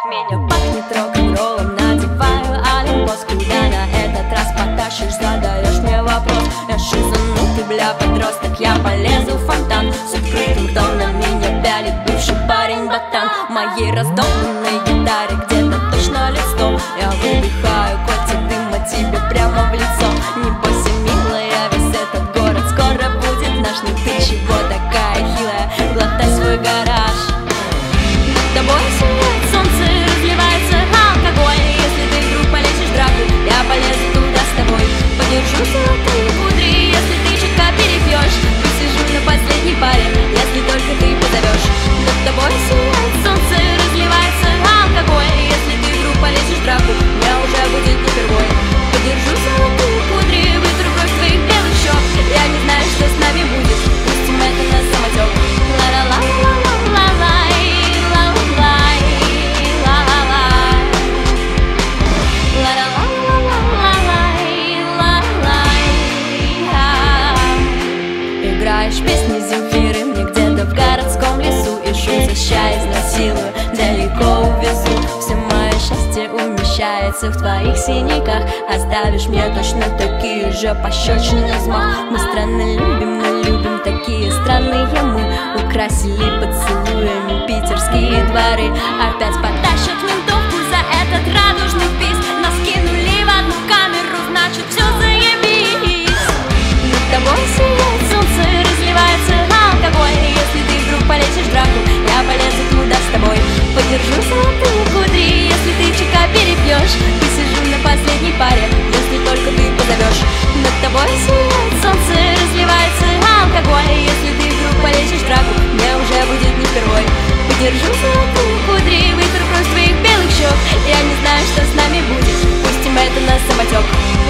Меня пахнет рок-н-роллом, надеваю олимпос. Куда на этот раз потащишь, задаешь мне вопрос. Я шизанутый, бля, подросток, я полезу в фонтан. С открытым ртом на меня пялит бывший парень-ботан. В моей раздолбанной гитаре где-то точно лет 100. Я выдыхаю коти дыма тебе прямо в лицо. Не бойся, милая, весь этот город скоро будет наш. Ну ты чего такая хилая, глотай свой гараж. Над тобой сияет солнце, разливается алкоголь. Если ты вдруг полезешь в драку, я полезу туда с тобой. Подержу золотые кудри, если ты чутка перепьешь. Посижу на последней паре, если только ты позовешь. Над тобой сияет солнце, разливается алкоголь. Если ты вдруг полезешь в драку, мне уже будет не впервой. Подержу золотые кудри, вытру кровь твоих белых щек. Я не знаю, что с нами будет, пустим это на самотек. Ла-ла-ла-ла-ла-ла-ла. Играешь песни Земфиры мне где-то в городском лесу. И шум за ща изнасилую, далеко увезу. Все мое счастье умещается в твоих синяках. Оставишь мне точно такие же пощечины взмах. Мы странно любим, но любим такие странные мы. Украсили поцелуями питерские дворы. Опять потащат ментовку за этот радужный пиз. Нас кинули в одну камеру, значит все заебись. Над тобой сияет солнце, разливается алкоголь. Если ты вдруг полезешь в драку, я полезу туда с тобой. Подержу золотые кудри, если ты чека перепьешь. И сижу на последней паре, если только ты позовешь. Над тобой сияет солнце, разливается алкоголь. Если ты вдруг полезешь в драку, мне уже будет не впервой. Подержу золотые кудри, вытру кровь твоих белых щек. Я не знаю, что с нами будет, пустим это на самотек.